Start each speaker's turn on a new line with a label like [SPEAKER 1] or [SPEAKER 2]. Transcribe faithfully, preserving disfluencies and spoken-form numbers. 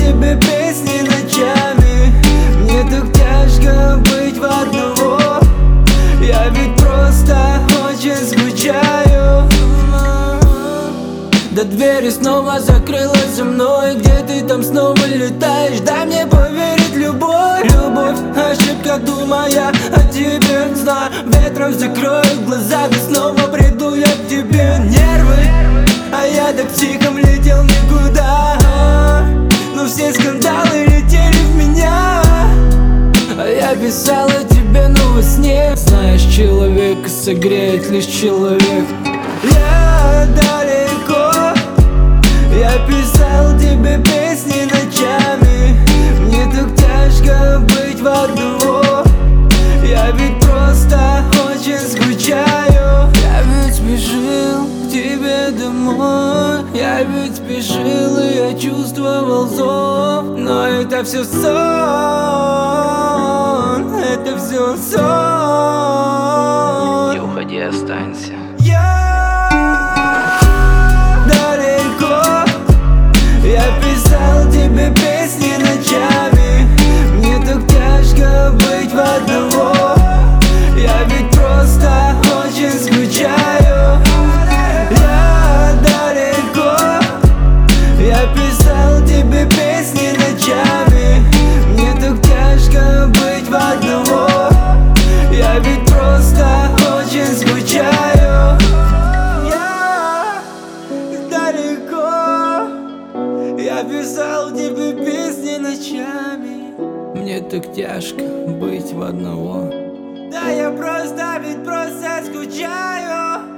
[SPEAKER 1] тебе песни ночами. Мне так тяжко быть в одного. Я ведь просто очень скучаю. Да дверь снова закрылась за мной. Где ты там снова летаешь? Дай мне поверить, любовь. Любовь, ошибка, думая о тебе. Знаю, ветром закрою глаза, и снова приду я к тебе. Нервы, а я так психом летел никуда. Но все скандалы летели в меня. А я писала тебе, но во сне. Знаешь, человека согреет лишь человек. Я далеко, я писал тебе песни ночами. Мне так тяжко быть в одного. Я ведь просто очень скучаю. Я ведь спешил к тебе домой. Я ведь спешил, и я чувствовал зов. Но это все сон, это все сон.
[SPEAKER 2] Не уходи, останься.
[SPEAKER 1] Я далеко, я писал тебе песни ночами. Мне так тяжко быть в одного. Я ведь просто очень скучаю. Я далеко, я писал тебе песни ночами. Мне так тяжко быть в одного. Я ведь просто очень скучаю. Я далеко, я писал тебе песни ночами. Мне так тяжко быть в одного. Да я просто, ведь просто скучаю.